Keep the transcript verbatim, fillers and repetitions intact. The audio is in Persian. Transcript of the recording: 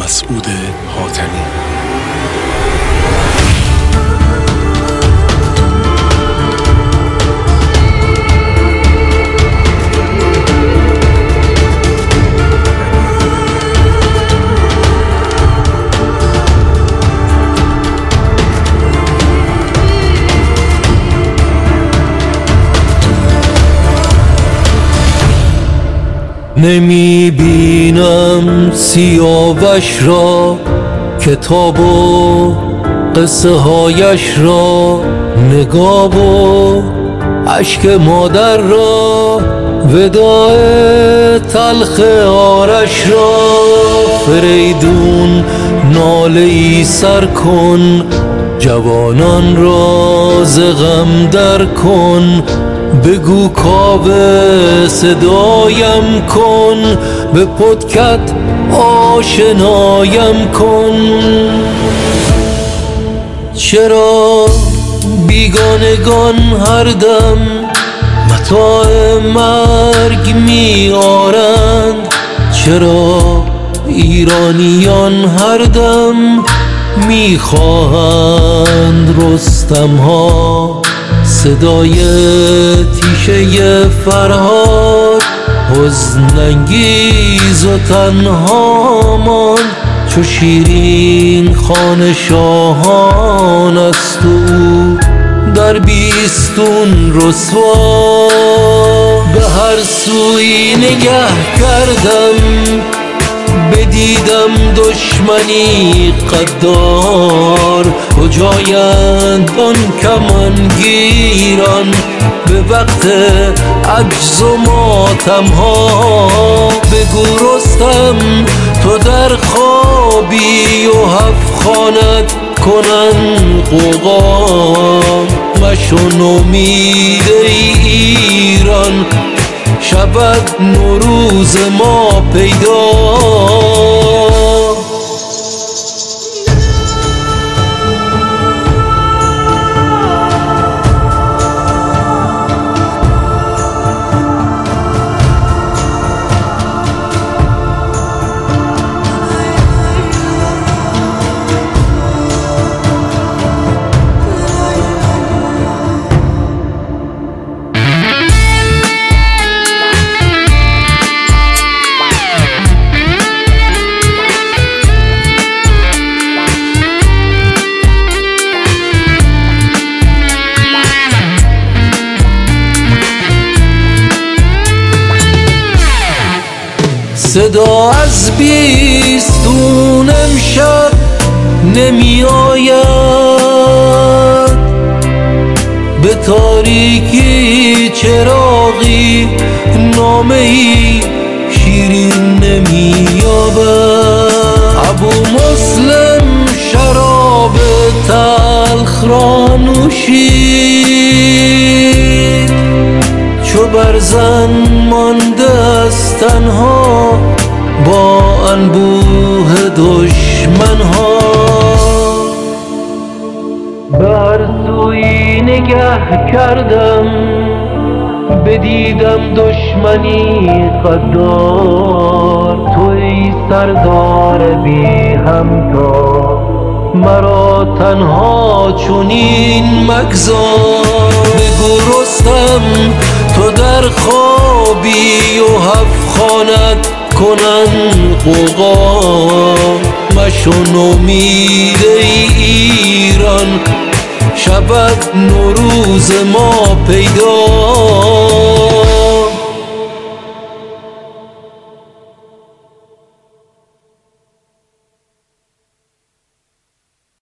مسعود حاتمی. نمی بینم سیاوش را، کتاب و قصه هایش را، نگاه و اشک مادر را، وداع تلخ آرش را. فریدون ناله ای سر کن، جوانان را ز غم در کن. بگو کاوه صدایم کن، به پدکت آشنایم کن. چرا بیگانگان هر دم متاع مرگ می آرند؟ چرا ایرانیان هر دم می خواهند رستم ها؟ صدای تیشه فرهاد حزن انگیز و تنها ماند، چو شیرین خان شاهان است او در بیستون رسوا. به هر سوی نگه کردم بدیدم دشمنی غدار. کجایند آن کمانگیران به وقت عجز و ماتم ها؟ بگو رستم تو در خوابی و هفت خانت کنن غوغا. مشو نومید ای ایران، شود نوروز ما پیدا. صدا از بیستون امشب نمی آید، به تاریکی چراغی نامه ای شیرین نمی یابد. ابو مسلم شراب تلخ را نوشید، چو برزن مانده است تنها با انبوه دشمن ها. به هر سوی نگه کردم بدیدم دشمنی غدار. تو ای سردار بی همتا مرا تنها چنین مگذار. بگو رستم تو در خوابی و هفت خانت کنن غوغا. مشو نومید ای ایران، شود نوروز ما پیدا.